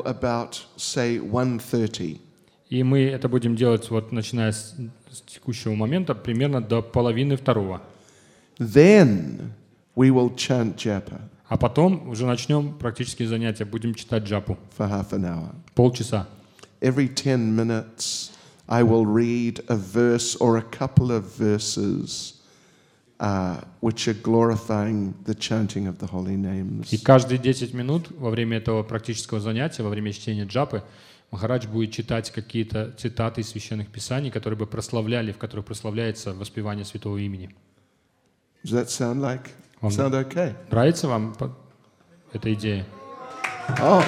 about, say, 1:30. И мы это будем делать вот начиная с текущего момента, примерно до 1:30. Then we will chant japa А потом уже начнем практические занятия, будем читать джапу. for half an hour. Полчаса. Every 10 minutes, I will read a verse or a couple of verses which are glorifying the chanting of the holy names. И каждые 10 минут во время этого практического занятия, во время чтения джапы, Махарадж будет читать какие-то цитаты из священных писаний, которые бы прославляли, в которых прославляется воспевание святого имени. Does that sound Вам okay? нравится вам эта идея? Oh.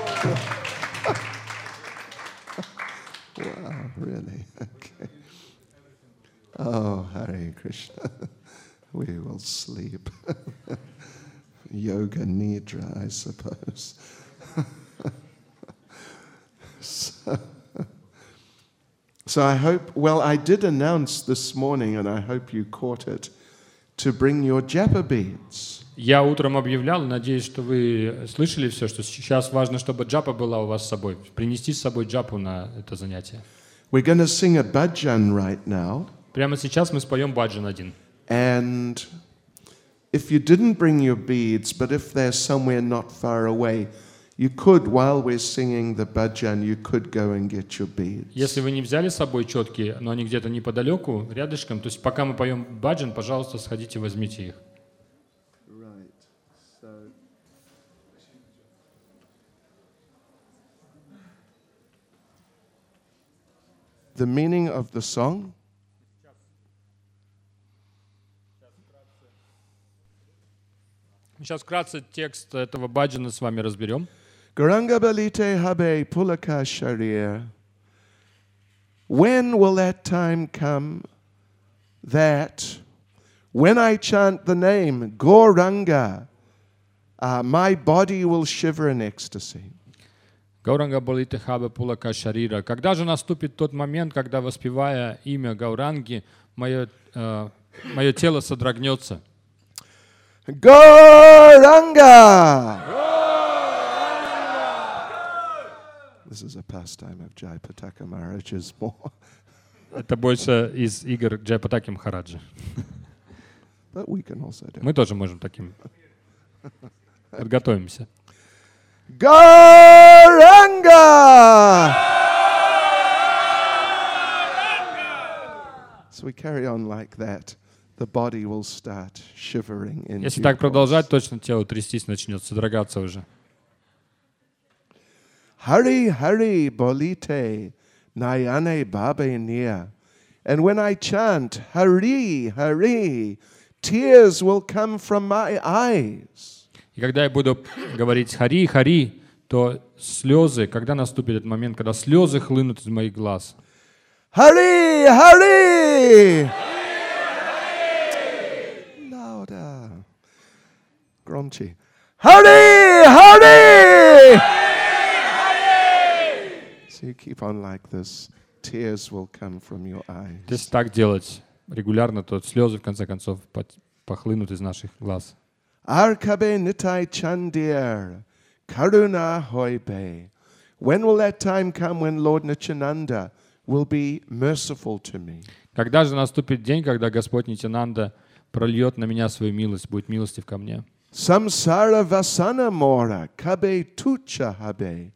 Wow, really? Okay. Oh, Hare Krishna. We will sleep. Yoga Nidra, I suppose. So I hope, well, I did announce this morning, and I hope you caught it, to bring your japa beads. Я утром объявлял, надеюсь, что вы слышали все, что сейчас важно, чтобы джапа была у вас с собой. Принести с собой джапу на это занятие. We're going to sing a bhajan right now. Прямо сейчас мы споем баджан один. And if you didn't bring your beads, but if they're somewhere not far away, you could, while we're singing the bhajan, you could go and get your beads. Если вы не взяли с собой четки, но они где-то неподалеку, рядышком, то есть пока мы поем баджан, пожалуйста, сходите, возьмите их. Right. So the meaning of the song. Сейчас вкратце текст этого баджана с вами разберем. Gauranga balite habe pulaka sharir. When will that time come that when I chant the name Gauranga, my body will shiver in ecstasy? Гауранга балите хабе пулака шарира. Когда же наступит тот момент, когда, воспевая имя Гауранги, мое тело содрогнется? Gauranga! This is a pastime of Jayapataka Maharaj's more. Это больше из игр Джайапатаки Махараджа. But we can also do it. Мы тоже можем таким. Подготовимся. Gauranga! So we carry on like that. The body will start shivering in Если due так course. продолжать, точно тело трястись начнет, содрогаться уже. Hari Hari Bolite Nayane Babe Nia. And when I chant Hari Hari, tears will come from my eyes. И когда я буду говорить «Хари, Хари», то слезы, когда наступит этот момент, когда слезы хлынут из моих глаз. Hari Hari! Louder. Gronchi. Hari Hari! So you keep on like this, tears will come from your eyes. Если так делать регулярно, то слезы, в конце концов, похлынут из наших глаз. Arkabe nitai chandir, karuna hoibe. When will that time come when Lord Nityananda will be merciful to me? Когда же наступит день, когда Господь Нитянанда прольет на меня свою милость, будет милостив ко мне? Samsara vasana mora, kabe tucha habe.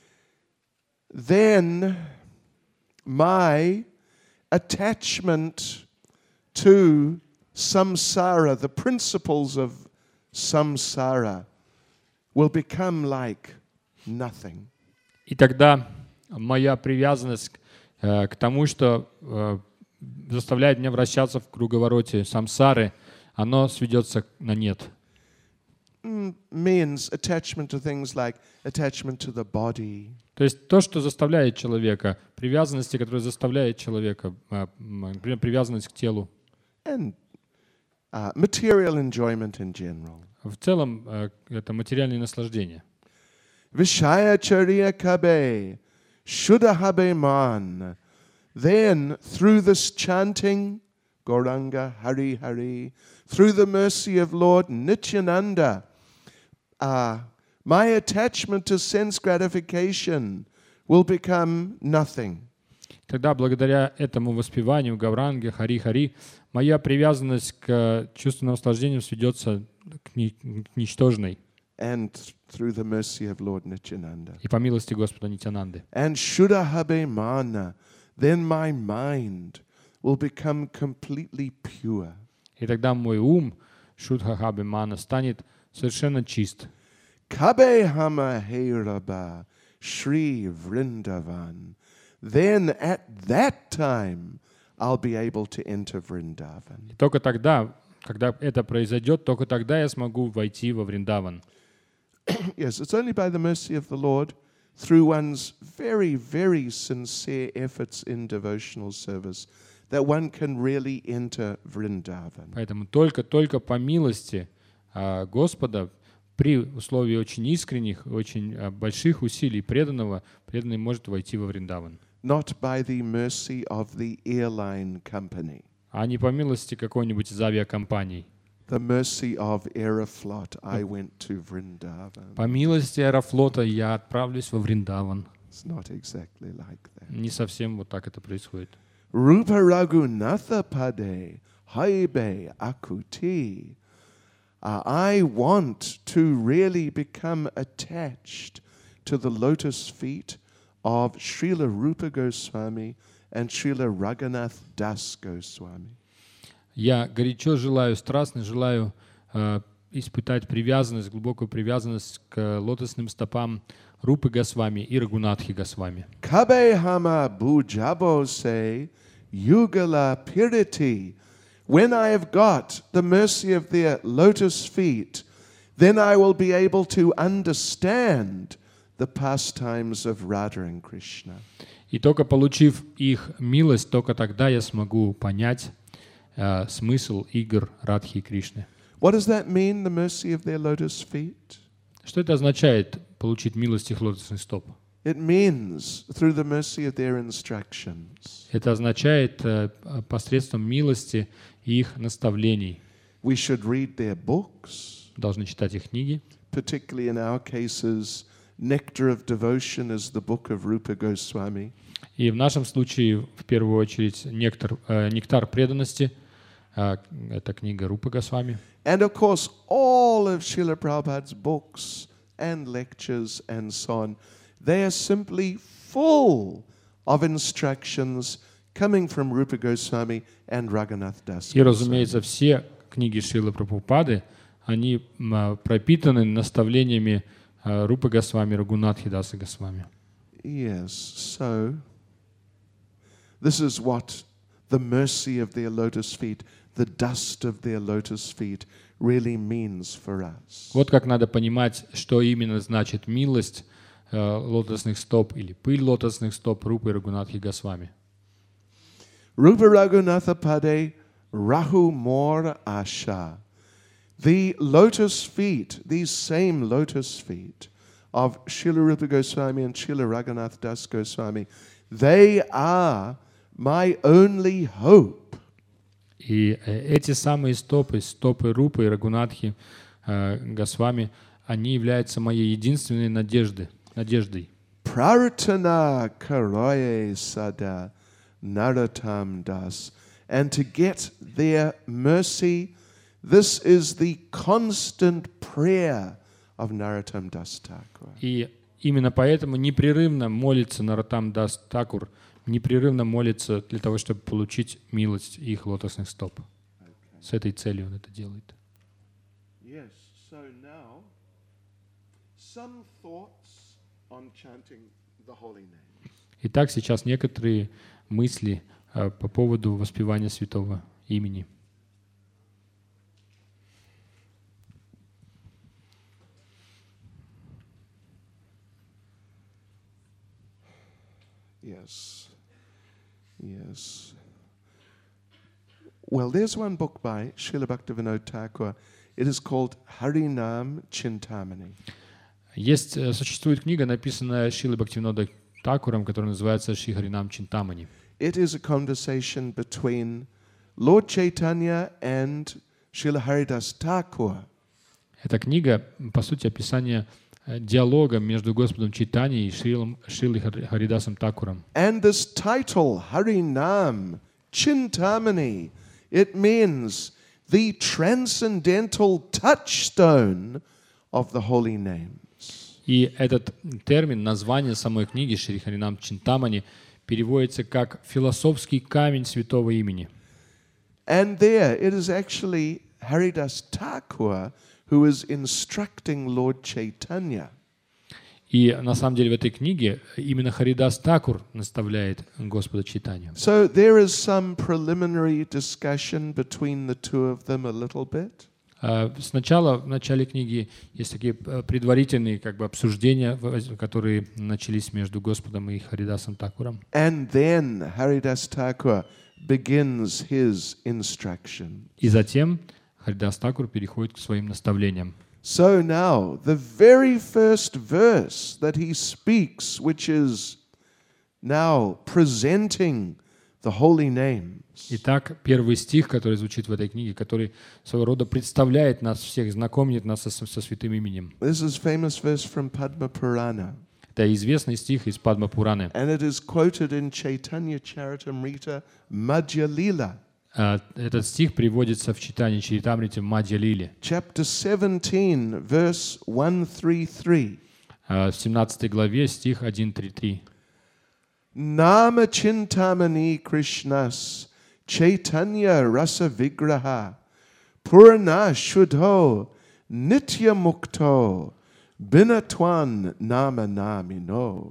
Then my attachment to samsara, the principles of samsara, will become like nothing. И тогда моя привязанность к тому, что заставляет меня вращаться в круговороте самсары, оно сведется на нет. Means attachment to things like attachment to the body. То есть то, что заставляет человека, привязанности, которые заставляют человека, например, привязанность к телу. And material enjoyment in general. В целом это материальное наслаждение. Vishaya charya kabe, shuddha habe man. Then through this chanting, Gauranga, Hari Hari, through the mercy of Lord Nityananda, My attachment to sense gratification will become nothing. Тогда благодаря этому воспеванию Гауранги, Хари-Хари, моя привязанность к чувственным наслаждениям сведется к ничтожной. And through the mercy of Lord Nityananda. И по милости Господа Нитянанды. And Shuddhahabhe Mana, then my mind will become completely pure. И тогда мой ум, Шудхахабе Мана, станет совершенно чист. Kabe Hama Heiraba Shri Vrindavan. Then at that time I'll be able to enter Vrindavan. И только тогда, когда это произойдет, только тогда я смогу войти во Вриндаван. Yes, it's only by the mercy of the Lord, through one's very, very sincere efforts in devotional service, that one can really enter Vrindavan. Поэтому только по милости Господа, при условии очень искренних, очень больших усилий преданный может войти во Вриндаван. Not by the mercy of the airline company, А не по милости какой-нибудь из авиакомпаний. the mercy of Aeroflot, I went to Vrindavan. По милости Аэрофлота я отправлюсь во Вриндаван. It's not exactly like that. Не совсем вот так это происходит. Rupa Raghunatha Pade, Haibe Akuti. I want to really become attached to the lotus feet of Srila Rupa Goswami and Srila Raghunath Das Goswami. Я горячо желаю, страстно желаю испытать привязанность, глубокую привязанность к лотосным стопам Рупы Госвами и Рагунатхи Госвами. Kabe Hama Bujabo say Yugala Piriti. When I have got the mercy of their lotus feet, then I will be able to understand the pastimes of Radha and Krishna. И только получив их милость, только тогда я смогу понять смысл игр Радхи и Кришны. What does that mean, the mercy of their lotus feet? Что это означает, получить милость их лотосных стоп? It means through the mercy of their instructions. Это означает посредством милости их наставлений. We should read their books, Должны читать их книги. particularly in our cases, Nectar of Devotion is the book of Rupa Goswami. И в нашем случае, в первую очередь, «Нектар преданности» — это книга Рупы Госвами. And of course, all of Srila Prabhupada's books and lectures and so on, they are simply full of instructions coming from Rupa Goswami and Raghunath Das И, Goswami. разумеется, все книги Шрилы Прабхупады, они пропитаны наставлениями Рупы Госвами, Рагунатхи Даса Госвами. Yes, so this is what the mercy of their lotus feet, the dust of their lotus feet, really means for us. Вот как надо понимать, что именно значит милость лотосных стоп или пыль лотосных стоп Рупы и Рагунатхи Госвами. Rupa Raghunatha Pade Rahu Mor Asha. The lotus feet, these same lotus feet of Srila Rupa Goswami and Srila Raghunath Das Goswami, they are my only hope. И эти самые стопы Рупы и Рагунатхи Госвами, они являются моей единственной надеждой. Prarthana karoye sada Narottam Das. And to get their mercy, this is the constant prayer of Narottam Das Thakur. И именно поэтому непрерывно молится Нароттам Дас Такур, непрерывно молится для того, чтобы получить милость их лотосных стоп. С этой целью он это делает. Yes, so now some thoughts on chanting the holy name. Итак, сейчас некоторые мысли по поводу воспевания святого имени. Yes. Yes. Well, there's one book by Srila Bhaktivinoda Thakur. It is called Harinam Chintamani. Существует книга, написанная Шрилой Бхактивинода Такуром, которая называется Шри Харинам Чинтамани. It is a conversation between Lord Chaitanya and Srila Haridas Thakur. Эта книга, по сути, описание диалогом между Господом Чайтаньей и Шрилой Харидасом Такуром. And this title, Harinam Chintamani, it means the transcendental touchstone of the holy names. И этот термин, название самой книги Шри Харинам Чинтамани переводится как «философский камень святого имени». And there it is actually Haridas Thakur who is instructing Lord Chaitanya. И на самом деле в этой книге именно Харидас Такур наставляет Господа Чайтанью. So there is some preliminary discussion between the two of them a little bit. Сначала, в начале книги, есть такие предварительные обсуждения, которые начались между Господом и Харидасом Такуром. And then Haridas Thakur begins his instruction. И затем Харидас Такур переходит к своим наставлениям. So now, the very first verse that he speaks, which is now presenting the holy names. Итак, первый стих, который звучит в этой книге, который своего рода представляет нас всех, знакомит нас со святым именем. This is famous verse from Padma Purana. Это известный стих из Падма Пураны. And it is quoted in Chaitanya Charitamrita Madhya Lila. Этот стих приводится в читании Чаритамрите в Мадья Лиле. Chapter 17, verse 133. В 17 главе стих 1.3.3. Nama Chintamani Krishnas Chaitanya Rasa Vigraha Purana Shuddho Nitya Mukto Binatwan Nama Namino.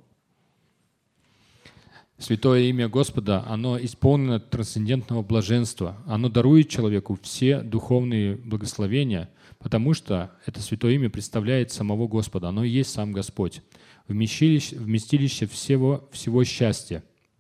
Святое имя Господа, оно исполнено трансцендентного блаженства. Оно дарует человеку все духовные благословения, потому что это святое имя представляет самого Господа. Оно и есть сам Господь, вместилище всего счастья.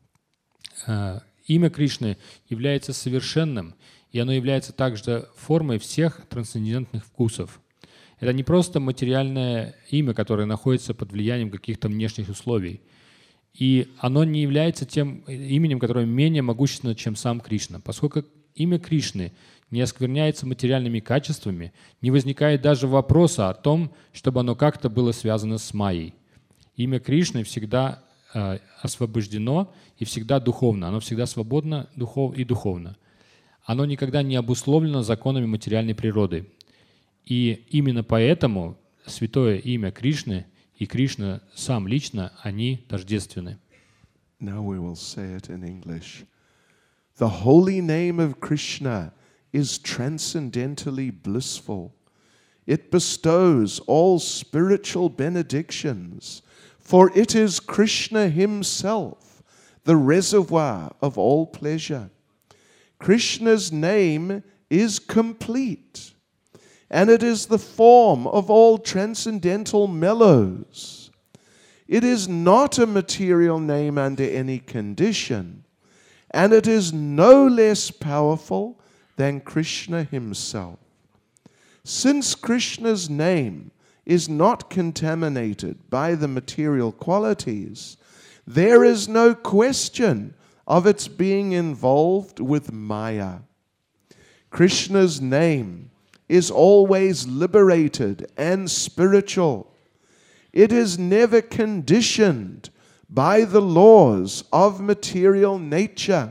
Имя Кришны является совершенным, и оно является также формой всех трансцендентных вкусов. Это не просто материальное имя, которое находится под влиянием каких-то внешних условий. И оно не является тем именем, которое менее могущественно, чем сам Кришна. Поскольку имя Кришны не оскверняется материальными качествами, не возникает даже вопроса о том, чтобы оно как-то было связано с майей. Имя Кришны всегда освобождено и всегда духовно. Оно всегда свободно и духовно. Оно никогда не обусловлено законами материальной природы. И именно поэтому святое имя Кришны и Кришна сам лично, они тождественны. Now we will say it in English. The holy name of Krishna is transcendentally blissful. It bestows all spiritual benedictions, for it is Krishna himself, the reservoir of all pleasure. Krishna's name is complete, and it is the form of all transcendental mellows. It is not a material name under any condition, and it is no less powerful than Krishna himself. Since Krishna's name is not contaminated by the material qualities, there is no question of its being involved with Maya. Krishna's name is always liberated and spiritual. It is never conditioned by the laws of material nature.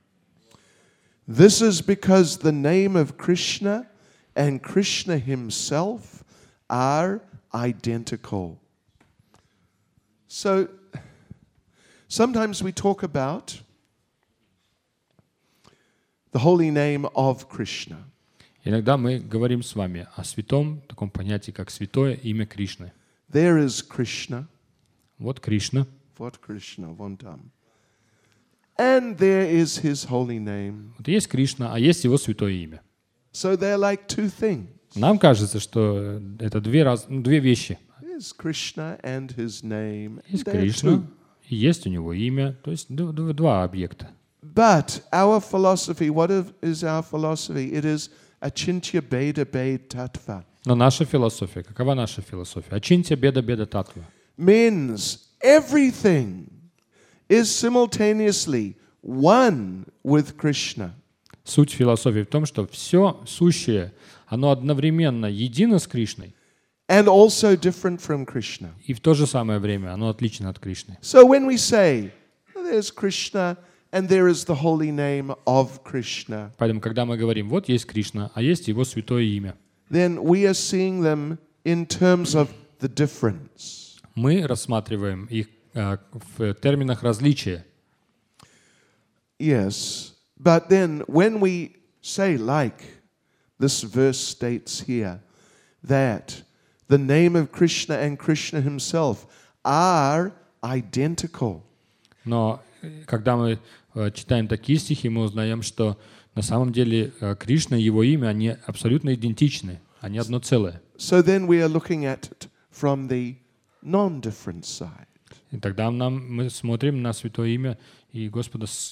This is because the name of Krishna and Krishna himself are identical. So, sometimes we talk about the holy name of Krishna. Иногда мы говорим с вами о святом, таком понятии, как святое имя Кришны. There is Krishna. Вот Кришна. Вот Krishna, вон там. And there is his holy name. Вот есть Кришна, а есть его святое имя. So they're like two things. Нам кажется, что это две вещи. There's Krishna and his name. Есть They're Кришна, two. и есть у него имя, то есть два объекта. But our philosophy, what is our philosophy? It is Achintya Beda Bed Tattva. Но наша философия, какова наша философия? Ачинтя беда беда татва. Means everything is simultaneously one with Krishna. Суть философии в том, что все сущее, оно одновременно едино с Кришной. and also different from Krishna. И в то же самое время оно отлично от Кришны. So when we say, there's Krishna and there is the holy name of Krishna, Поэтому, когда мы говорим, вот есть Кришна, а есть его святое имя, then we are seeing them in terms of the difference. мы рассматриваем их в терминах различия. Yes, but then when we say, like this verse states here, that the name of Krishna and Krishna himself are identical. Но когда мы читаем такие стихи, мы узнаем, что на самом деле Кришна и его имя, они абсолютно идентичны, они одно целое. So then we are looking at it from the non-different side. И тогда мы смотрим на святое имя и Господа с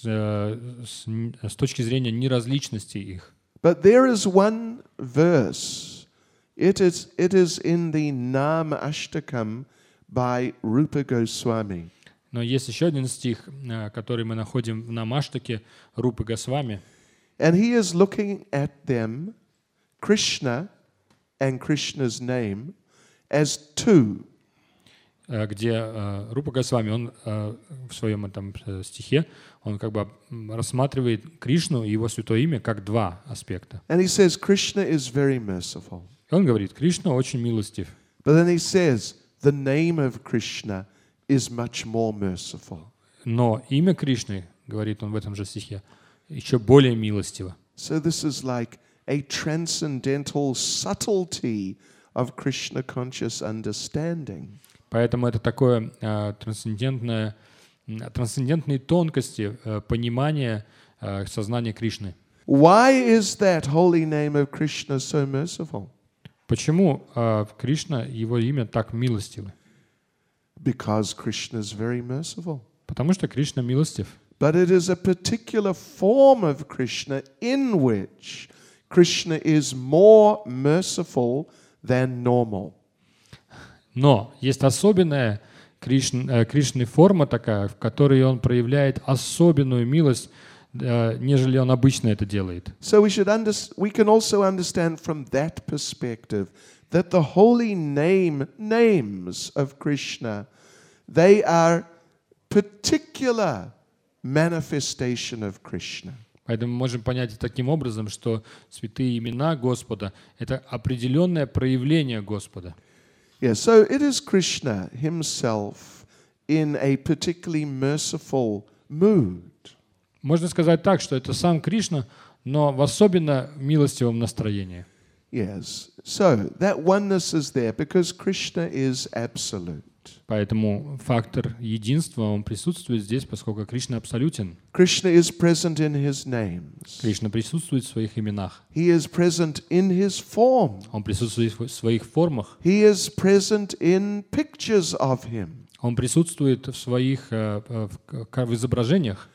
точки зрения неразличности их. But there is one verse. It is in the Nam Ashtakam by Rupa Goswami. Но есть еще один стих, который мы находим в Намаштаке Рупы Госвами. And he is looking at them, Krishna and Krishna's name, as two. Где Рупа Госвами, он в своем этом стихе, он как бы рассматривает Кришну и его святое имя как два аспекта. And he says Krishna is very merciful. И он говорит, Кришна очень милостив. But then he says the name of Krishna is much more merciful. Но имя Кришны, говорит он в этом же стихе, еще более милостиво. So this is like a transcendental subtlety of Krishna conscious understanding. Поэтому это такое трансцендентные тонкости понимания сознания Кришны. Why is that holy name of Krishna so merciful? Почему Кришна, его имя так милостивы? Because Krishna is very merciful. Потому что Кришна милостив. But it is a particular form of Krishna in which Krishna is more merciful than normal. Но есть особенная Кришны форма такая, в которой он проявляет особенную милость, нежели он обычно это делает. So we can also understand from that perspective that the holy names of Krishna, they are particular manifestation of Krishna. Поэтому мы можем понять и таким образом, что святые имена Господа — это определенное проявление Господа. Yeah, so it is Krishna himself in a particularly merciful mood. Можно сказать так, что это сам Кришна, но в особенно милостивом настроении. Yes, so that oneness is there because Krishna is absolute. Поэтому фактор единства, он присутствует здесь, поскольку Кришна абсолютен. Krishna is present in his names. Кришна присутствует в своих именах. He is present in his form. Он присутствует в своих формах. He is present in pictures of him. Он присутствует в своих в изображениях.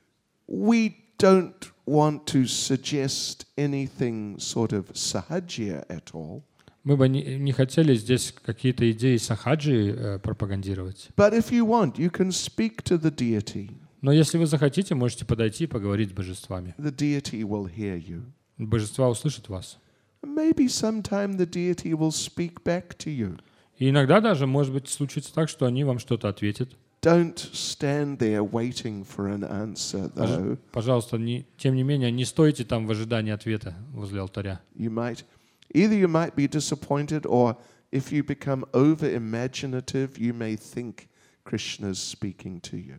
We don't want to suggest anything sort of sahajya at all. Мы бы не хотели здесь какие-то идеи сахаджи пропагандировать. But if you want, you can speak to the deity. Но если вы захотите, можете подойти и поговорить с божествами. The deity will hear you. Божества услышат вас. Maybe sometime the deity will speak back to you. И иногда даже, может быть, случится так, что они вам что-то ответят. Don't stand there waiting for an answer, though. Пожалуйста, тем не менее, не стойте там в ожидании ответа возле алтаря. Either you might be disappointed, or if you become over-imaginative, you may think Krishna is speaking to you.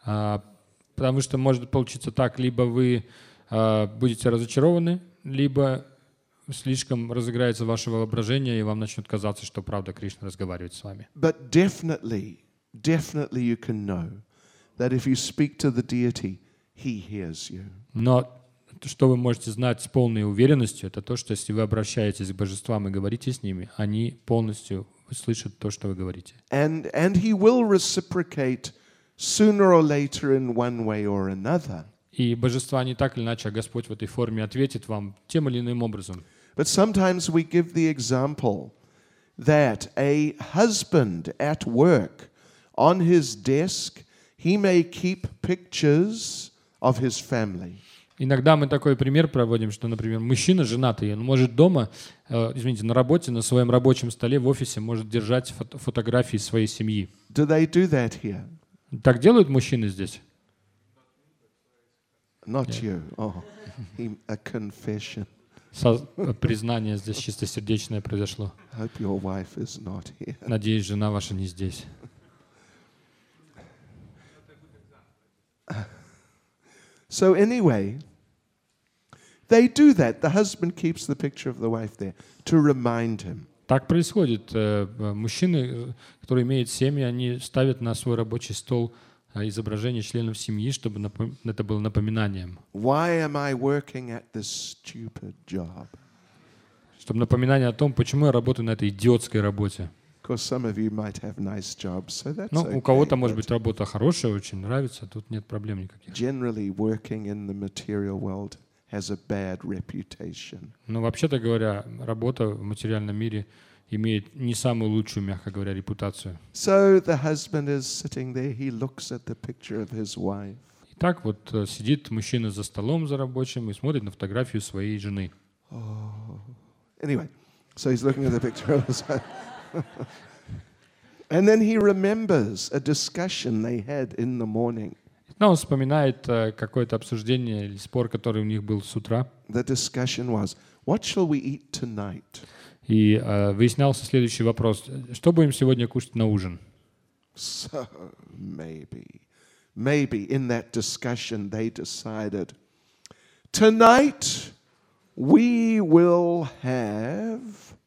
Потому что может получиться так, либо вы будете разочарованы, либо слишком разыграется ваше воображение, и вам начнет казаться, что правда Кришна разговаривает с вами. But definitely you can know that if you speak to the deity, he hears you. Но что вы можете знать с полной уверенностью, это то, что если вы обращаетесь к божествам и говорите с ними, они полностью слышат то, что вы говорите. And he will reciprocate sooner or later in one way or another. И божества не так или иначе, а Господь в этой форме ответит вам тем или иным образом. But sometimes we give the example that a husband at work, on his desk, he may keep pictures of his family. Иногда мы такой пример проводим, что, например, мужчина женатый, он может дома, на работе, на своем рабочем столе в офисе может держать фотографии своей семьи. Do they do that here? Так делают мужчины здесь? Not you. Oh, a confession. Признание здесь чистосердечное произошло. Hope your wife is not here. Надеюсь, жена ваша не здесь. So anyway, they do that. The husband keeps the picture of the wife there to remind him. Так происходит. Мужчины, которые имеют семьи, они ставят на свой рабочий стол изображение членов семьи, чтобы это было напоминанием. Why am I working at this stupid job? Чтобы напоминание о том, почему я работаю на этой идиотской работе. Because some of you might have nice jobs, so that's Ну, okay. у кого-то, может быть, работа хорошая, очень нравится, тут нет проблем никаких. Generally, working in the material world has a bad reputation. Но вообще-то говоря, работа в материальном мире имеет не самую лучшую, мягко говоря, репутацию. So the husband is sitting there, he looks at the picture of his wife. Итак, вот сидит мужчина за столом за рабочим и смотрит на фотографию своей жены. Anyway, so he's looking at the picture of his wife. And then he remembers a discussion they had in the morning. Но он вспоминает какое-то обсуждение или спор, который у них был с утра. The discussion was, what shall we eat tonight? И выяснялся следующий вопрос. Что будем сегодня кушать на ужин? So maybe in that discussion they decided, tonight we will have...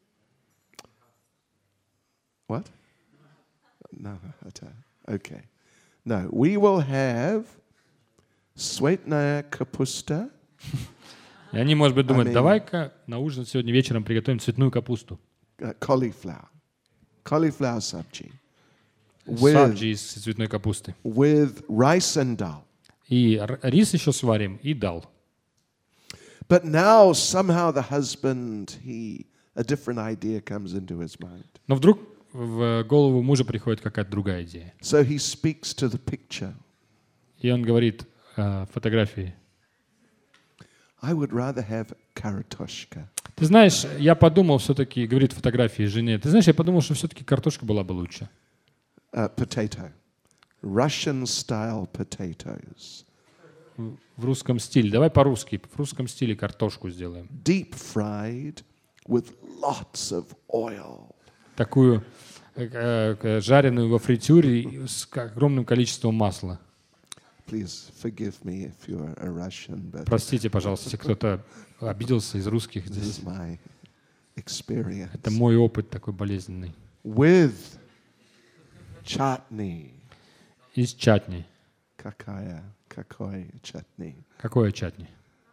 What? No, okay. No, we will have sweetная капуста. И они, может быть, думают, давай-ка на ужин сегодня вечером приготовим цветную капусту. Cauliflower sabji. Сабджи из цветной капусты. With rice and dal. И рис еще сварим, и дал. But now somehow the husband, a different idea comes into his mind. Но вдруг в голову мужа приходит какая-то другая идея. So he speaks to the picture. И он говорит фотографии. I would rather have картошка. Ты знаешь, я подумал все-таки, говорит фотографии жене, ты знаешь, я подумал, что все-таки картошка была бы лучше. Potato. Russian style potatoes. В русском стиле. Давай по-русски. В русском стиле картошку сделаем. Deep fried with lots of oil. Такую жареную во фритюре с огромным количеством масла. Please forgive me if you're a Russian, but Простите, пожалуйста, если кто-то обиделся из русских this здесь. is my experience. Это мой опыт такой болезненный. With chutney. Из чатни. Какой chutney? Какое чатни?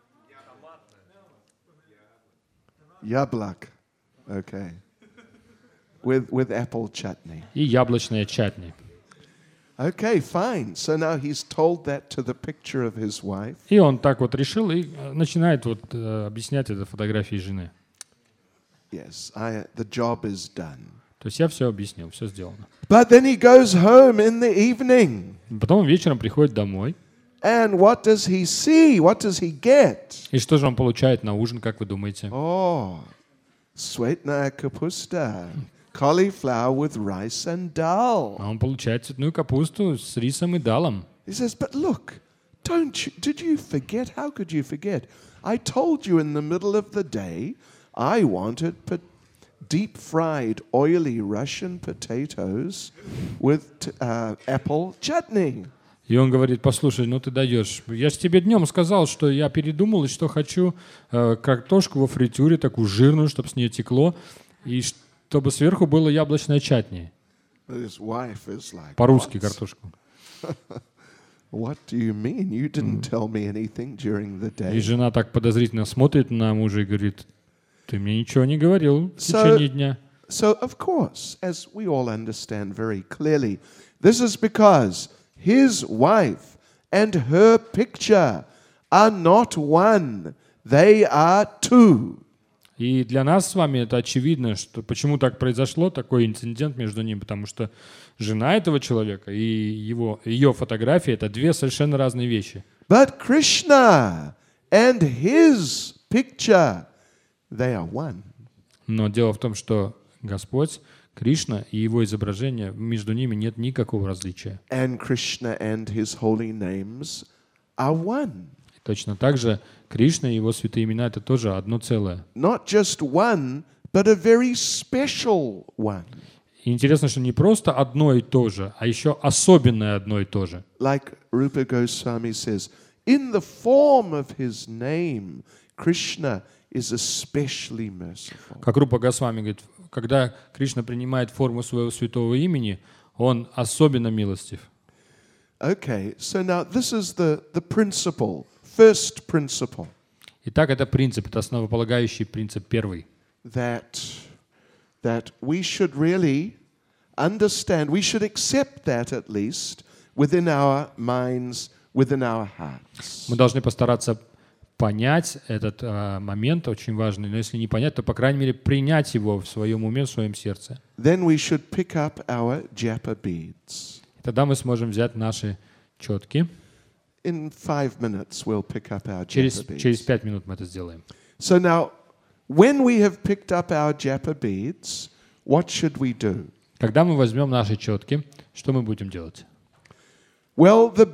Яблок. Okay. With apple chutney. И яблочное чатни. Okay, fine. So now he's told that to the picture of his wife. И он так вот решил и начинает вот объяснять это фотографии жены. Yes, the job is done. То есть я все объяснил, все сделано. But then he goes home in the evening. Потом вечером приходит домой. And what does he see? What does he get? И что же он получает на ужин, как вы думаете? Oh, sweetная капуста. Cauliflower with rice and dal. А он получает цветную капусту с рисом и далом. He says, but look, did you forget? How could you forget? I told you in the middle of the day I wanted deep fried, oily Russian potatoes with apple chutney. И он говорит, послушай, ну ты даешь. Я же тебе днем сказал, что я передумал, и что хочу картошку во фритюре, такую жирную, чтобы с нее текло, и чтобы сверху было яблочное чатни. По-русски картошку. What do you mean? You didn't tell me anything during the day. И жена так подозрительно смотрит на мужа и говорит, ты мне ничего не говорил в течение дня. So, of course, as we all understand very clearly, this is because his wife and her picture are not one, they are two. И для нас с вами это очевидно, что почему так произошло, такой инцидент между ними, потому что жена этого человека и ее фотография — это две совершенно разные вещи. But Krishna and His picture, they are one. Но дело в том, что Господь, Кришна и Его изображение, между ними нет никакого различия. And Krishna and His holy names are one. Точно так же Кришна и Его святые имена — это тоже одно целое. Not just one, but a very special one. И интересно, что не просто одно и то же, а еще особенное одно и то же. Like Rupa Goswami says, in the form of His name, Krishna is especially merciful. Как Рупа Госвами говорит, когда Кришна принимает форму своего святого имени, Он особенно милостив. Okay, so now this is the principle, first principle, Итак, это принцип, это основополагающий принцип первый. that we should really understand, we should accept that at least within our minds, within our hearts. Мы должны постараться понять этот момент, очень важный, но если не понять, то, по крайней мере, принять его в своем уме, в своем сердце. Then we should pick up our japa beads. И тогда мы сможем взять наши четки. In 5 minutes we'll pick up our Через japa beads. 5 минут мы это сделаем. So now, when we have picked up our japa beads, what should we do? Когда мы возьмем наши четки, что мы будем делать? Well, the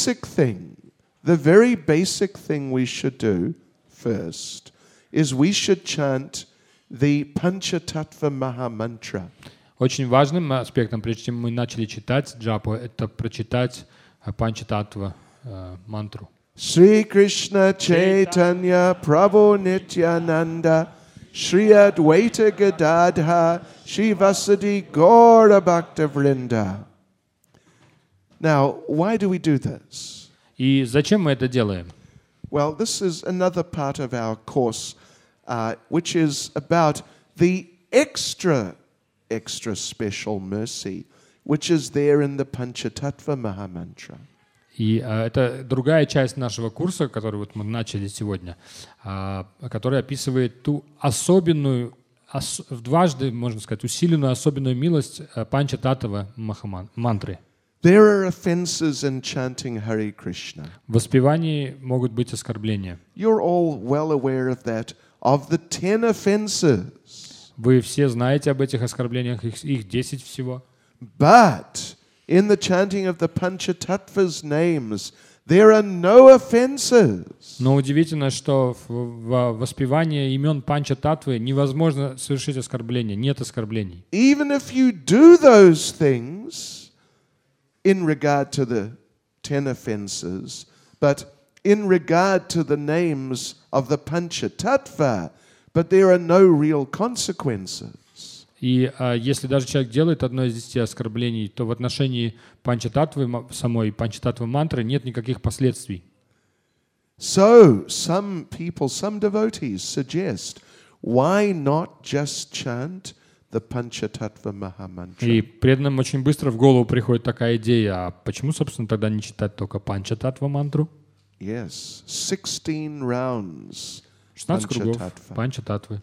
very basic thing we should do first is we should chant the Panchatattva Maha Mantra. Очень важным аспектом, прежде чем мы начали читать джапу, это прочитать Панчататтва мантру. Sri Krishna Chaitanya Prabhu Nityananda Shri Advaita Gadadha Shri Vasadi Gaura Bhakta Vrinda. Now, why do we do this? И зачем мы это делаем? Well, this is another part of our course, which is about the extra special mercy, which is there in the Panchatattva Mahamantra. И это другая часть нашего курса, который вот мы начали сегодня, который описывает ту особенную, дважды, можно сказать, усиленную особенную милость Панчататтва мантры. There are offenses in chanting Hare Krishna. В воспевании могут быть оскорбления. You're all well aware of that, of the 10 offenses. Вы все знаете об этих оскорблениях, их 10 всего. But in the chanting of the Panchatattva's names, there are no offenses. Но удивительно, что в воспевании имен Панчататтвы невозможно совершить оскорбление, нет оскорблений. Even if you do those things in regard to the 10 offenses, but in regard to the names of the Panchatattva, but there are no real consequences. И если даже человек делает одно из 10 оскорблений, то в отношении Панчататтвы, самой Панчататтвы мантры нет никаких последствий. So, some devotees suggest, why not just chant the Panchatattva Mahamantra? И преданным очень быстро в голову приходит такая идея, а почему, собственно, тогда не читать только Панчататтва мантру? Yes, 16 rounds. 16 кругов Panchatattva. Панчататтвы.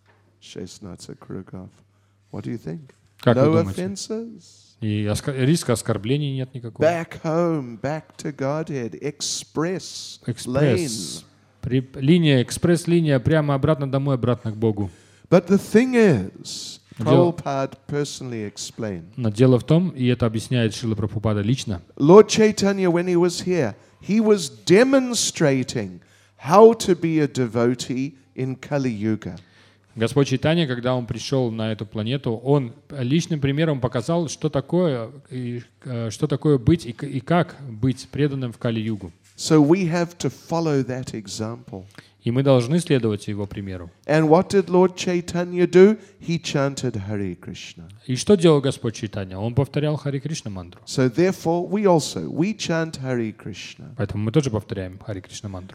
16 кругов. What do you think? Как вы No думаете? offenses? И риска оскорблений нет никакого. Back home, back to Godhead, express Экспресс. lane. Линия, экспресс-линия прямо обратно домой, обратно к Богу. But the thing is, Дело- Prabhupada personally explained, Но дело в том, и это объясняет Шрила Прабхупада лично, Lord Chaitanya, when he was here, he was demonstrating how to be a devotee in Kali Yuga. Господь Чайтанья, когда Он пришел на эту планету, Он личным примером показал, что такое быть и как быть преданным в Кали-югу. So we have to follow that example. И мы должны следовать Его примеру. And what did Lord Chaitanya do? He chanted Hare Krishna. И что делал Господь Чайтанья? Он повторял Харе Кришна мантру. So therefore, we chant Hare Krishna. Поэтому мы тоже повторяем Харе Кришна мантру.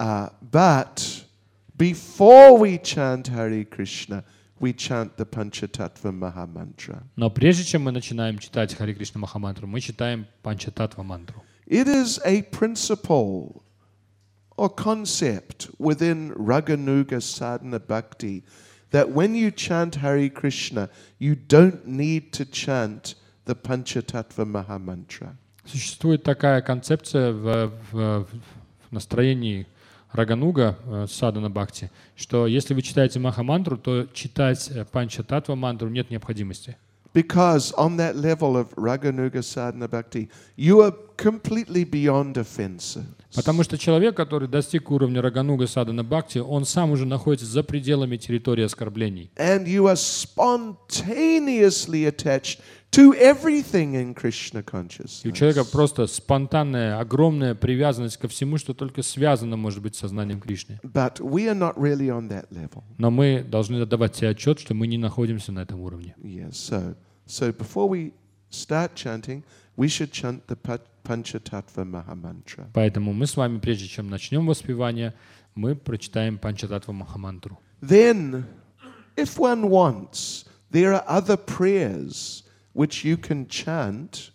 But before we chant Hare Krishna, we chant the Panchatattva Mahamantra. Но прежде чем мы начинаем читать Харе Кришна Махамантру, мы читаем Панчататтва мантру. It is a principle or concept within Raganuga Sadhana Bhakti that when you chant Hare Krishna, you don't need to chant the Panchatattva Mahamantra. Существует такая концепция в настроении Рагануга Садана Бхакти, что если вы читаете Махамантру, то читать Панчататва мантру нет необходимости. Because on that level of Raganuga Sadhana Bhakti, you are completely beyond offenses. Потому что человек, который достиг уровня Рагануга Садана Бхакти, он сам уже находится за пределами территории оскорблений. And you are spontaneously attached to everything in Krishna И у человека consciousness. просто спонтанная, огромная привязанность ко всему, что только связано, может быть, с сознанием Кришны. But we are not really on that level. Но мы должны отдавать себе отчет, что мы не находимся на этом уровне. Yes, so before we start chanting, we should chant the Panchatattva Mahamantra. Поэтому мы с вами, прежде чем начнем воспевание, мы прочитаем Панчататва Махамантру. Then, if one wants, there are other prayers which you can chant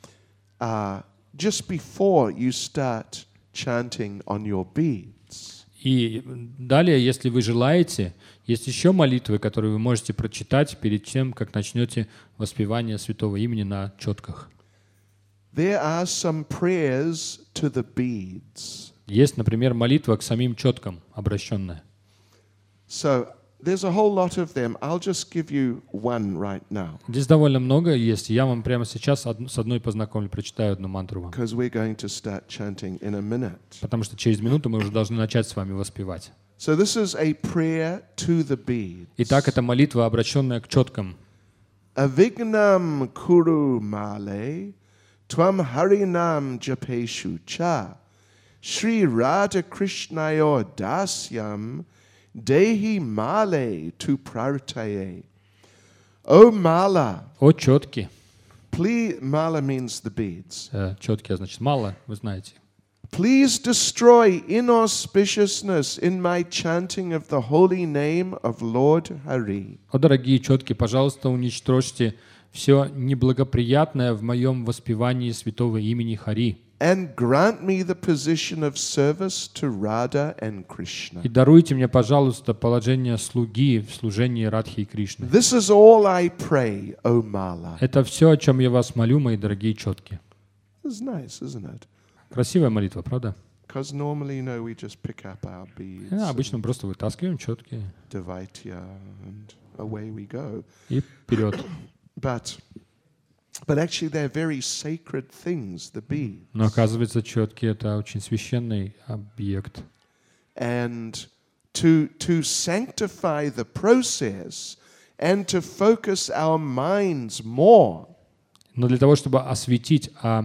just before you start chanting on your beads. И далее, если вы желаете, есть еще молитвы, которые вы можете прочитать перед тем, как начнете воспевание святого имени на четках. There are some prayers to the beads. Есть, например, молитва к самим четкам, обращенная. So there's a whole lot of them. I'll just give you one right now Здесь довольно много есть. Я вам прямо сейчас с одной познакомлю, прочитаю одну мантру вам. because we're going to start chanting in a minute. Потому что через минуту мы уже должны начать с вами воспевать. So this is a prayer to the beads. Итак, это молитва, обращенная к четкам. Avignam kuru male, tvam harinam japeshu cha, Shri Radha Krishnayo dasyam, dehi male tu prartaye. O Mala, О четки. please, Mala means the beads. Четки, значит, мало, вы знаете. Please destroy inauspiciousness in my chanting of the holy name of Lord Hari. О, дорогие четки, пожалуйста, уничтожьте все неблагоприятное в моем воспевании святого имени Хари. And grant me the position of service to Radha and Krishna. И даруйте мне, пожалуйста, положение слуги в служении Радхи и Кришны. This is all I pray, O Mala. Это все, о чем я вас молю, мои дорогие четки. It's nice, isn't it? Красивая молитва, правда? Because normally, we just pick up our beads, Обычно мы просто вытаскиваем четки Dvaitya, and away we go. и вперед. But actually, they're very sacred things, the beads. Но оказывается, четки — это очень священный объект. And to sanctify the process and to focus our minds more, Но для того, чтобы осветить,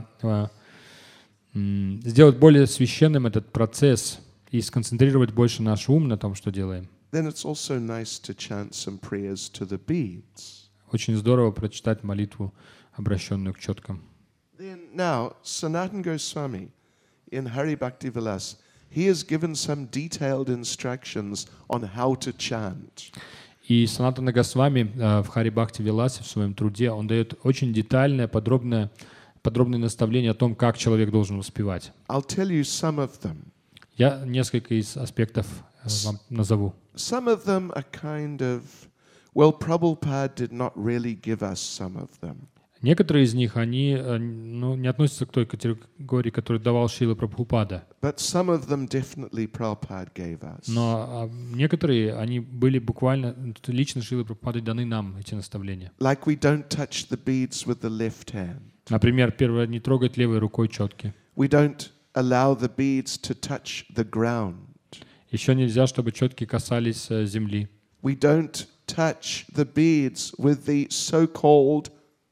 сделать более священным этот процесс и сконцентрировать больше наш ум на том, что делаем, then it's also nice to chant some prayers to the beads. очень здорово прочитать молитву, обращенную к четкам. Then now, Sanatana Goswami in Hari Bhakti Vilas, he has given some detailed instructions on how to chant. И Санатана Госвами в Хари Бхакти Виласе, в своем труде, он дает очень детальное, подробное наставление о том, как человек должен воспевать. I'll tell you some of them. Я несколько из аспектов вам назову. Some of them are kind of, well, Prabhupada did not really give us some of them. Некоторые из них, они не относятся к той категории, которую давал Шрила Прабхупада. But some of them definitely Prabhupada gave us. Но некоторые, они были буквально, лично Шрила Прабхупадой даны нам, эти наставления. Like we don't touch the beads with the left hand. Например, первое, не трогать левой рукой четки. We don't allow the beads to touch the ground. Еще нельзя, чтобы четки касались земли. We don't touch the beads with the so-called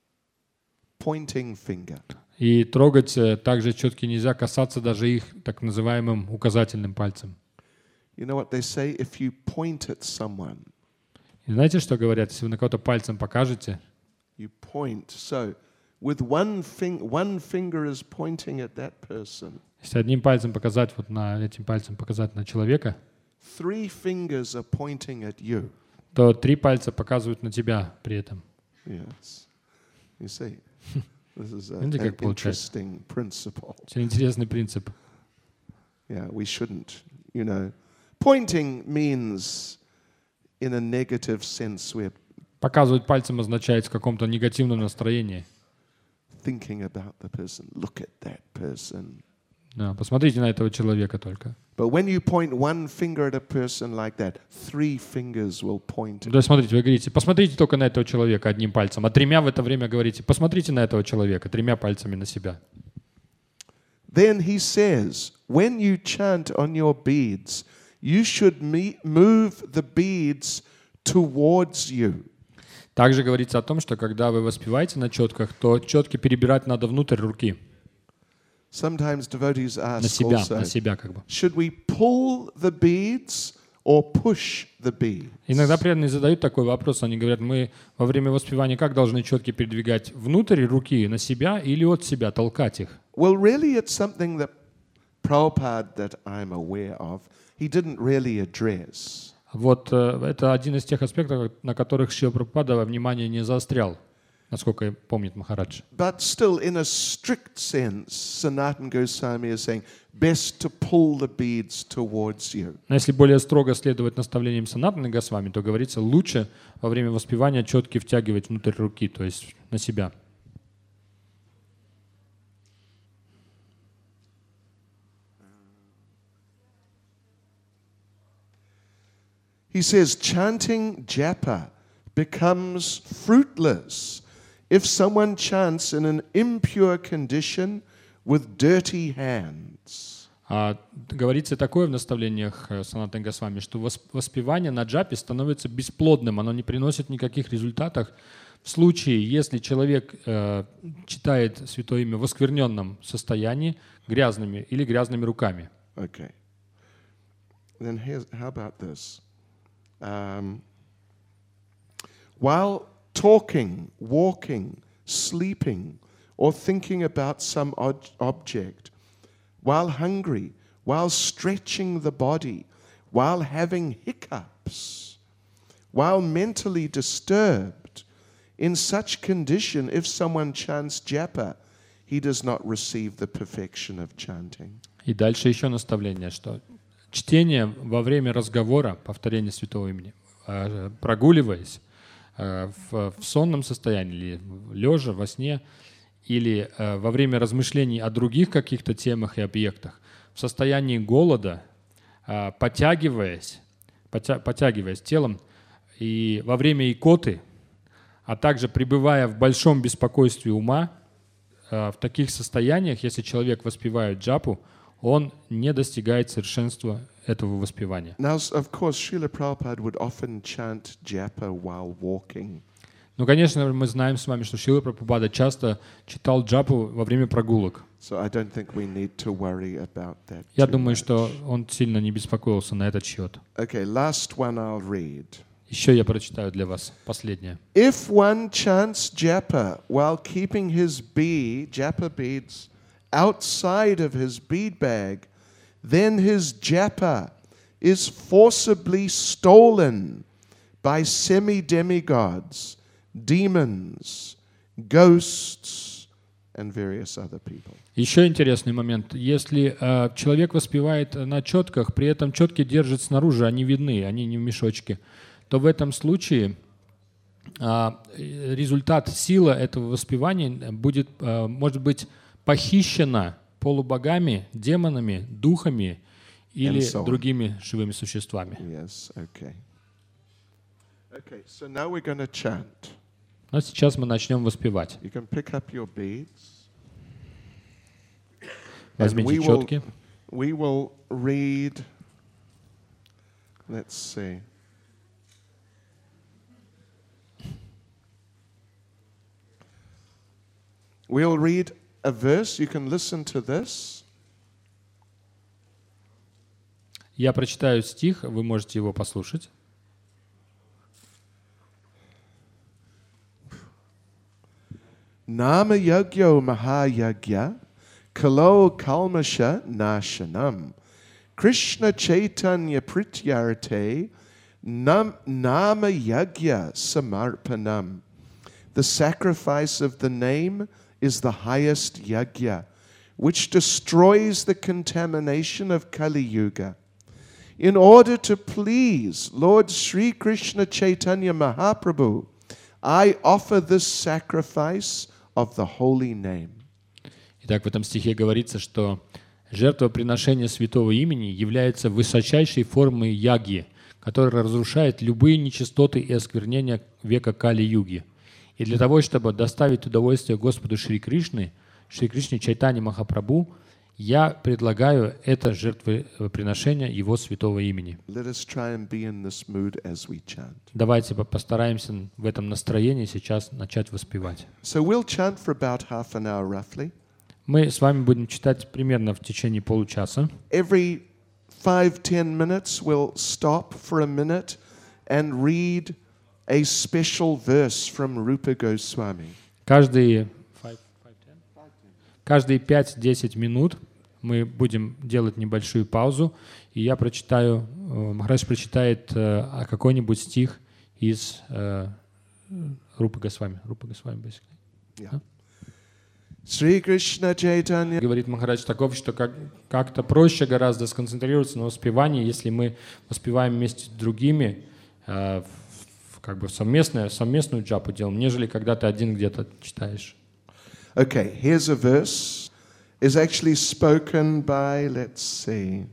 pointing finger. И трогать также четки нельзя, касаться даже их так называемым указательным пальцем. You know what they say? If you point at someone, И знаете, что говорят? Если вы на кого-то пальцем покажете, you point. So with one finger is pointing at that person. если одним пальцем показать, этим пальцем показать на человека, 3 fingers are pointing at you. то 3 пальца показывают на тебя при этом. Yes. You see, this is Видите, an как получается? interesting principle. Очень интересный принцип. Yeah, we shouldn't, Pointing means, in a negative sense, we're Показывать пальцем означает в каком-то негативном настроении. thinking about the person. Look at that person. Да, посмотрите на этого человека только. But when you point one finger at a person like that, 3 fingers will point То at есть, смотрите, вы говорите, посмотрите только на этого человека одним пальцем, а 3 в это время говорите, посмотрите на этого человека 3 пальцами на себя. Then he says, when you chant on your beads, you should move the beads towards you. Также говорится о том, что когда вы воспеваете на четках, то четки перебирать надо внутрь руки, Sometimes devotees на ask also, себя как бы. should we pull the beads or push the beads? Иногда преданные задают такой вопрос, они говорят, мы во время воспевания как должны четки передвигать внутрь руки, на себя или от себя, толкать их? Well, really it's something that Prabhupada, that I'm aware of, he didn't really address. Вот это один из тех аспектов, на которых Шрила Прабхупада внимание не заострял, насколько помнит Махарадж. But still, in a strict sense, Sanatana Goswami is saying, best to pull the beads towards you. Но если более строго следовать наставлениям Санатаны Госвами, то говорится, лучше во время воспевания четки втягивать внутрь руки, то есть на себя. He says, chanting japa becomes fruitless if someone chants in an impure condition with dirty hands. Говорится такое в наставлениях Санатаны Госвами, что воспевание на джапе становится бесплодным, оно не приносит никаких результатов в случае, если человек читает Святое Имя в оскверненном состоянии, грязными или грязными руками. Okay. Then how about this? While talking, walking, sleeping, or thinking about some object, while hungry, while stretching the body, while having hiccups, while mentally disturbed, in such condition, if someone chants japa, he does not receive the perfection of chanting. И дальше еще наставление, что чтение во время разговора, повторение Святого Имени, прогуливаясь в сонном состоянии, или лежа, во сне, или во время размышлений о других каких-то темах и объектах, в состоянии голода, подтягиваясь телом, и во время икоты, а также пребывая в большом беспокойстве ума, в таких состояниях, если человек воспевает джапу, он не достигает совершенства этого воспевания. Now, of course, Srila Prabhupada would often chant japa while walking. Ну, конечно, мы знаем с вами, что Шрила Прабхупада часто читал джапу во время прогулок. So I don't think we need to worry about that. Я too думаю, much. что он сильно не беспокоился на этот счет. Okay, last one I'll read. Еще я прочитаю для вас последнее. If one chants japa while keeping his japa beads outside of his bead bag, then his japa is forcibly stolen by semi-demigods, demons, ghosts, and various other people. Еще интересный момент. Если человек воспевает на четках, при этом четки держит снаружи, они видны, они не в мешочке, то в этом случае результат, сила этого воспевания может быть похищена полубогами, демонами, духами или другими живыми существами. Yes, okay. Okay, so now we're going to chant. Но сейчас мы начнем воспевать. You can pick up your beads. Возьмите четки. We will read, let's see. We'll read a verse. You can listen to this. Я прочитаю стих, вы можете его послушать. Nama yagyo mahayagya kalo kalmasha nashanam Krishna Chaitanya Prityarate Nama Yagya Samarpanam. The sacrifice of the name is the highest yagya, which destroys the contamination of Kali Yuga. In order to please Lord Sri Krishna Chaitanya Mahaprabhu, I offer this sacrifice of the holy name. Итак, в этом стихе говорится, что Жертвоприношение святого имени является высочайшей формой ягьи, которая разрушает любые нечистоты и осквернения века Кали-юги. И для того, чтобы доставить удовольствие Господу Шри Кришне Чайтанье Махапрабху, я предлагаю это жертвоприношение Его святого имени. Давайте постараемся в этом настроении сейчас начать воспевать. Мы с вами будем читать примерно в течение получаса. Every 5-10 minutes we'll stop for a minute and read a special verse from Rupa Goswami. Каждые 5-10 минут мы будем делать небольшую паузу, и я прочитаю, Махарадж прочитает какой-нибудь стих из Рупы Госвами. Рупа Госвами, basically. Yeah. Шри Кришна Чайтанья. Говорит Махарадж таков, что как-то проще гораздо сконцентрироваться на воспевании, если мы воспеваем вместе с другими, как бы совместную джапу делаем, нежели когда ты один где-то читаешь. Okay, here's a verse. Is actually spoken by, let's see.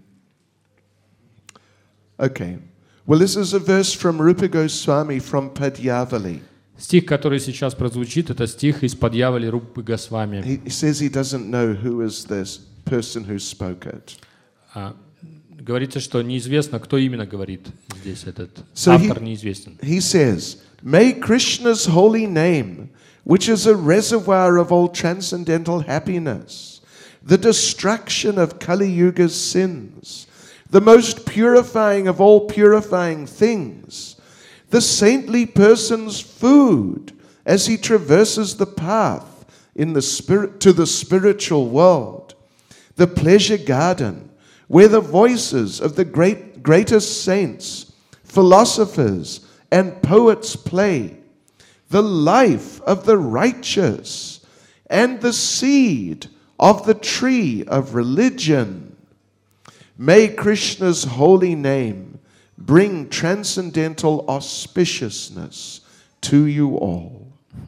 Okay. Well, this is a verse from Rupa Goswami from Padyavali. Стих, который сейчас прозвучит, это стих из Падьявали Рупы Госвами. He says he doesn't know who is this person who spoke it. Говорится, что неизвестно, кто именно говорит здесь, этот автор неизвестен. He says, "May Krishna's holy name, which is a reservoir of all transcendental happiness, the destruction of Kali Yuga's sins, the most purifying of all purifying things, the saintly person's food as he traverses the path in the spirit to the spiritual world, the pleasure garden where the voices of the greatest saints, philosophers, and poets play, the life of the righteous, and the seed of the tree of religion. May Krishna's holy name bring transcendental auspiciousness to you all."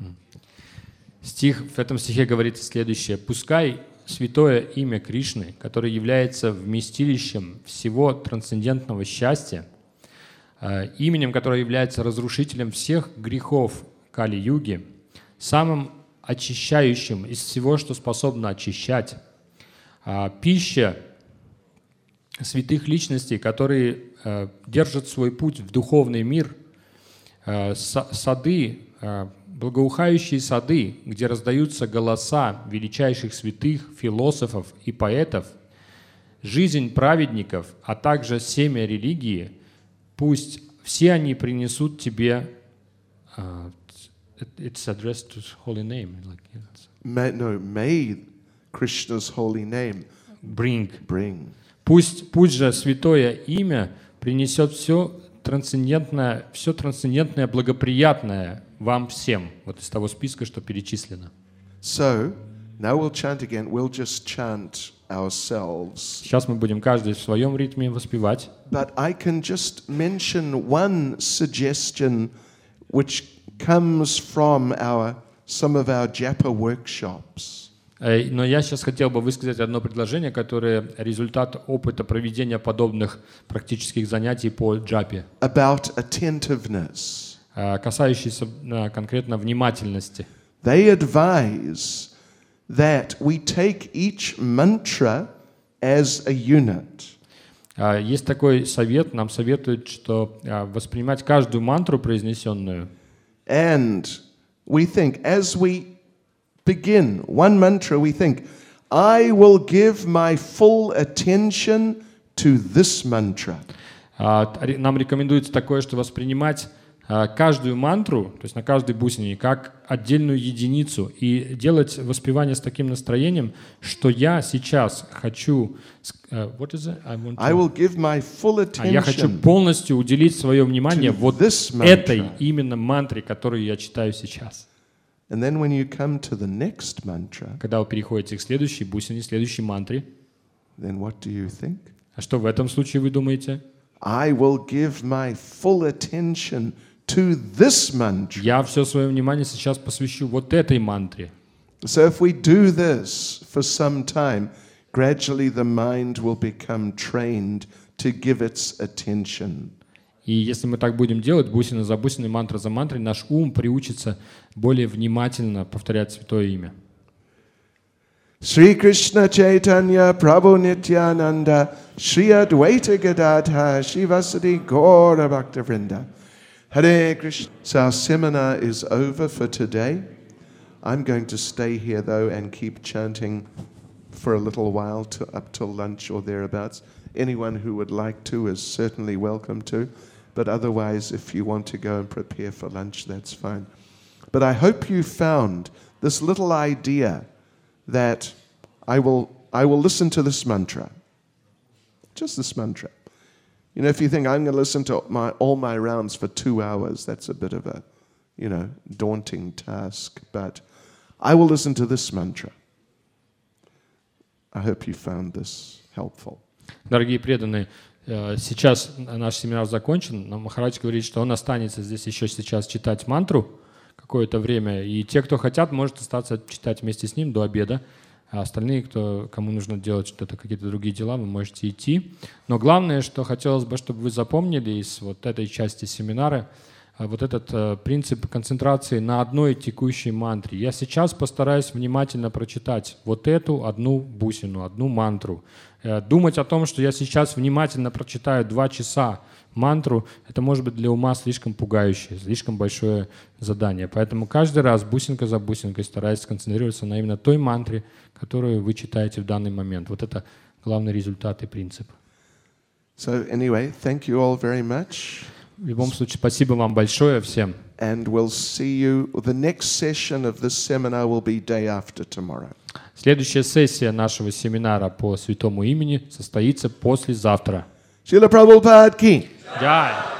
В этом стихе говорится следующее. «Пускай святое имя Кришны, которое является вместилищем всего трансцендентного счастья, именем, которое является разрушителем всех грехов Кали-юги, самым очищающим из всего, что способно очищать, пища святых личностей, которые держат свой путь в духовный мир, сады, благоухающие сады, где раздаются голоса величайших святых, философов и поэтов, жизнь праведников, а также семя религии, пусть все они принесут тебе it's addressed to holy name. May Krishna's holy name bring. Пусть же святое имя принесет все трансцендентное благоприятное вам всем. Вот из того списка, что перечислено. So, now we'll chant again. We'll just chant ourselves. Сейчас мы будем каждый в своем ритме воспевать. But I can just mention one suggestion which comes from some of our Japa workshops. Но я сейчас хотел бы высказать одно предложение, которое результат опыта проведения подобных практических занятий по джапе. About attentiveness. Касающиеся конкретно внимательности. They advise that we take each mantra as a unit. Есть такой совет, нам советуют, что воспринимать каждую мантру, произнесенную. And we think, as we begin one mantra, we think, I will give my full attention to this mantra. Нам рекомендуется такое, что воспринимать каждую мантру, то есть на каждой бусине, как отдельную единицу, и делать воспевание с таким настроением, что я сейчас хочу... Я хочу полностью уделить свое внимание вот этой именно мантре, которую я читаю сейчас. And then when you come to the next mantra, когда вы переходите к следующей бусине, следующей мантре, then what do you think? А что в этом случае вы думаете? I will give my full attention to this mantra. Я все свое внимание сейчас посвящу вот этой мантре. So if we do this for some time, gradually the mind will become trained to give its attention. И если мы так будем делать, бусина за бусиной, мантра за мантрой, наш ум приучится более внимательно повторять Святое Имя. Sri Krishna Chaitanya Prabhu Nityananda Shri Advaita Gadadha Shivasati Gaura Bhaktavrinda Hare Krishna. So our seminar is over for today. I'm going to stay here though and keep chanting for a little while up till lunch or thereabouts. Anyone who would like to is certainly welcome to. But otherwise, if you want to go and prepare for lunch, that's fine. But I hope you found this little idea that I will listen to this mantra. Just this mantra. You know, if you think I'm going to listen to all my rounds for 2 hours, that's a bit of a, daunting task. But I will listen to this mantra. I hope you found this helpful. Дорогие преданные, сейчас наш семинар закончен, но Махарадж говорит, что он останется здесь еще сейчас читать мантру какое-то время, и те, кто хотят, может остаться читать вместе с ним до обеда, а остальные, кому нужно делать что-то, какие-то другие дела, вы можете идти. Но главное, что хотелось бы, чтобы вы запомнили из вот этой части семинара, вот этот принцип концентрации на одной текущей мантре. Я сейчас постараюсь внимательно прочитать вот эту одну бусину, одну мантру. Думать о том, что я сейчас внимательно прочитаю 2 часа мантру, это может быть для ума слишком пугающее, слишком большое задание. Поэтому каждый раз бусинка за бусинкой стараюсь сконцентрироваться на именно той мантре, которую вы читаете в данный момент. Вот это главный результат и принцип. So anyway, thank you all very much. В любом случае, спасибо вам большое всем. And we'll see you. The next session of this seminar will be day after tomorrow. Следующая сессия нашего семинара по Святому Имени состоится послезавтра. Srila Prabhupada ki. Jai.